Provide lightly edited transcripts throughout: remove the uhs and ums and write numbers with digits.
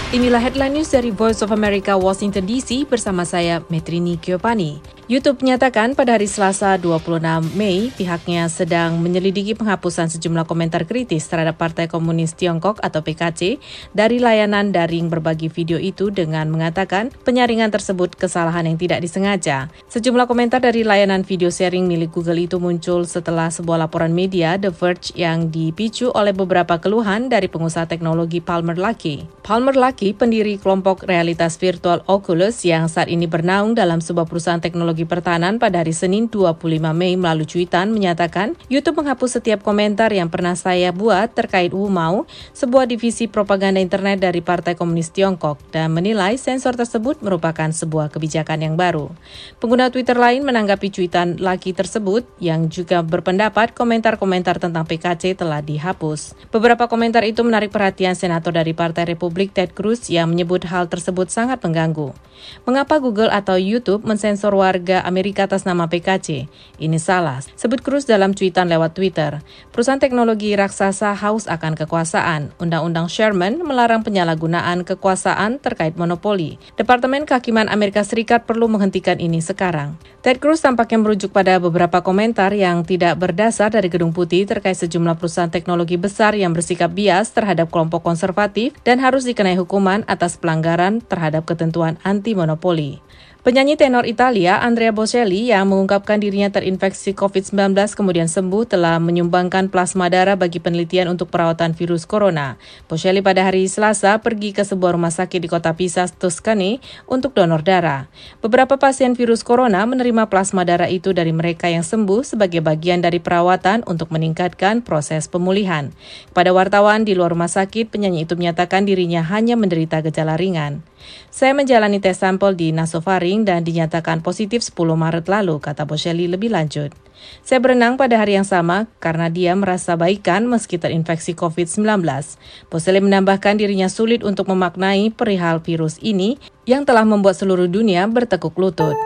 Inilah headline news dari Voice of America Washington DC bersama saya Metrini Giovanni. YouTube menyatakan pada hari Selasa 26 Mei pihaknya sedang menyelidiki penghapusan sejumlah komentar kritis terhadap Partai Komunis Tiongkok atau PKC dari layanan daring berbagi video itu dengan mengatakan penyaringan tersebut kesalahan yang tidak disengaja. Sejumlah komentar dari layanan video sharing milik Google itu muncul setelah sebuah laporan media The Verge yang dipicu oleh beberapa keluhan dari pengusaha teknologi Palmer Luckey. Palmer Luckey, pendiri kelompok realitas virtual Oculus yang saat ini bernaung dalam sebuah perusahaan teknologi pertahanan pada hari Senin 25 Mei melalui cuitan menyatakan YouTube menghapus setiap komentar yang pernah saya buat terkait Wumao, sebuah divisi propaganda internet dari Partai Komunis Tiongkok, dan menilai sensor tersebut merupakan sebuah kebijakan yang baru. Pengguna Twitter lain menanggapi cuitan Luckey tersebut yang juga berpendapat komentar-komentar tentang PKC telah dihapus. Beberapa komentar itu menarik perhatian senator dari Partai Republik Ted Cruz yang menyebut hal tersebut sangat mengganggu. Mengapa Google atau YouTube mensensor warga Amerika atas nama PKC? Ini salah, sebut Cruz dalam cuitan lewat Twitter. Perusahaan teknologi raksasa haus akan kekuasaan. Undang-Undang Sherman melarang penyalahgunaan kekuasaan terkait monopoli. Departemen Kehakiman Amerika Serikat perlu menghentikan ini sekarang. Ted Cruz tampaknya merujuk pada beberapa komentar yang tidak berdasar dari Gedung Putih terkait sejumlah perusahaan teknologi besar yang bersikap bias terhadap kelompok konservatif dan harus dikenai hukuman atas pelanggaran terhadap ketentuan anti-monopoli. Penyanyi tenor Italia Andrea Bocelli yang mengungkapkan dirinya terinfeksi COVID-19 kemudian sembuh telah menyumbangkan plasma darah bagi penelitian untuk perawatan virus corona. Bocelli pada hari Selasa pergi ke sebuah rumah sakit di kota Pisa, Tuscany untuk donor darah. Beberapa pasien virus corona menerima plasma darah itu dari mereka yang sembuh sebagai bagian dari perawatan untuk meningkatkan proses pemulihan. Kepada wartawan di luar rumah sakit, penyanyi itu menyatakan dirinya hanya menderita gejala ringan. Saya menjalani tes sampel di nasofaring dan dinyatakan positif 10 Maret lalu, kata Bocelli lebih lanjut. Saya berenang pada hari yang sama karena dia merasa baikan meski terinfeksi COVID-19. Bocelli menambahkan dirinya sulit untuk memaknai perihal virus ini yang telah membuat seluruh dunia bertekuk lutut.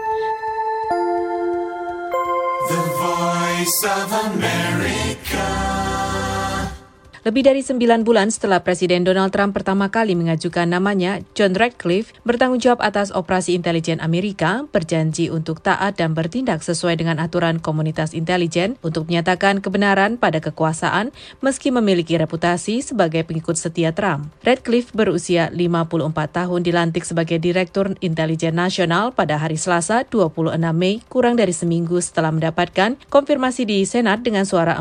The Voice of America. Lebih dari 9 bulan setelah Presiden Donald Trump pertama kali mengajukan namanya, John Ratcliffe bertanggung jawab atas operasi intelijen Amerika, berjanji untuk taat dan bertindak sesuai dengan aturan komunitas intelijen untuk menyatakan kebenaran pada kekuasaan meski memiliki reputasi sebagai pengikut setia Trump. Ratcliffe berusia 54 tahun dilantik sebagai Direktur Intelijen Nasional pada hari Selasa 26 Mei, kurang dari seminggu setelah mendapatkan konfirmasi di Senat dengan suara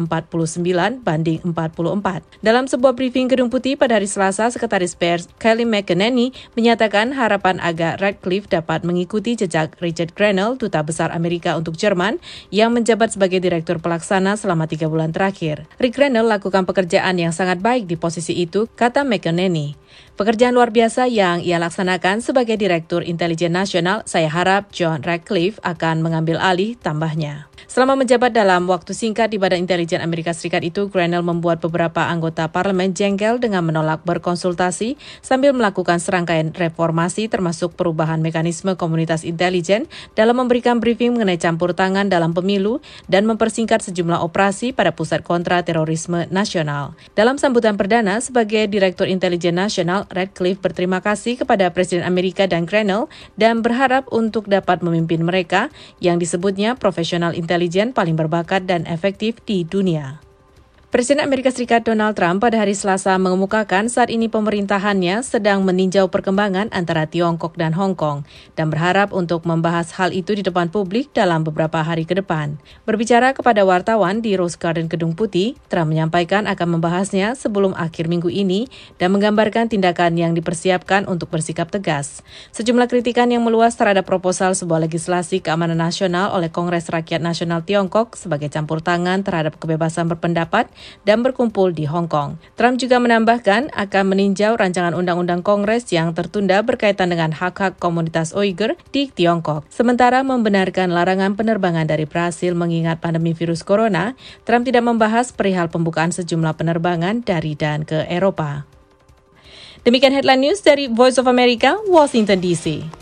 49 banding 44. Dalam sebuah briefing Gedung Putih pada hari Selasa, Sekretaris Pers Kelly McEnany menyatakan harapan agar Ratcliffe dapat mengikuti jejak Richard Grenell, Duta Besar Amerika untuk Jerman, yang menjabat sebagai Direktur Pelaksana selama 3 bulan terakhir. Rick Grenell lakukan pekerjaan yang sangat baik di posisi itu, kata McEnany. Pekerjaan luar biasa yang ia laksanakan sebagai Direktur Intelijen Nasional, saya harap John Ratcliffe akan mengambil alih, tambahnya. Selama menjabat dalam waktu singkat di Badan Intelijen Amerika Serikat itu, Grenell membuat beberapa anggota parlemen jengkel dengan menolak berkonsultasi sambil melakukan serangkaian reformasi termasuk perubahan mekanisme komunitas intelijen dalam memberikan briefing mengenai campur tangan dalam pemilu dan mempersingkat sejumlah operasi pada Pusat Kontra Terorisme Nasional. Dalam sambutan perdana sebagai Direktur Intelijen Nasional, Ratcliffe berterima kasih kepada Presiden Amerika dan Grenell dan berharap untuk dapat memimpin mereka yang disebutnya profesional intelijen paling berbakat dan efektif di dunia. Presiden Amerika Serikat Donald Trump pada hari Selasa mengemukakan saat ini pemerintahannya sedang meninjau perkembangan antara Tiongkok dan Hong Kong dan berharap untuk membahas hal itu di depan publik dalam beberapa hari ke depan. Berbicara kepada wartawan di Rose Garden Gedung Putih, Trump menyampaikan akan membahasnya sebelum akhir minggu ini dan menggambarkan tindakan yang dipersiapkan untuk bersikap tegas. Sejumlah kritikan yang meluas terhadap proposal sebuah legislasi keamanan nasional oleh Kongres Rakyat Nasional Tiongkok sebagai campur tangan terhadap kebebasan berpendapat dan berkumpul di Hong Kong. Trump juga menambahkan akan meninjau rancangan undang-undang Kongres yang tertunda berkaitan dengan hak-hak komunitas Uighur di Tiongkok. Sementara membenarkan larangan penerbangan dari Brasil mengingat pandemi virus corona, Trump tidak membahas perihal pembukaan sejumlah penerbangan dari dan ke Eropa. Demikian headline news dari Voice of America, Washington DC.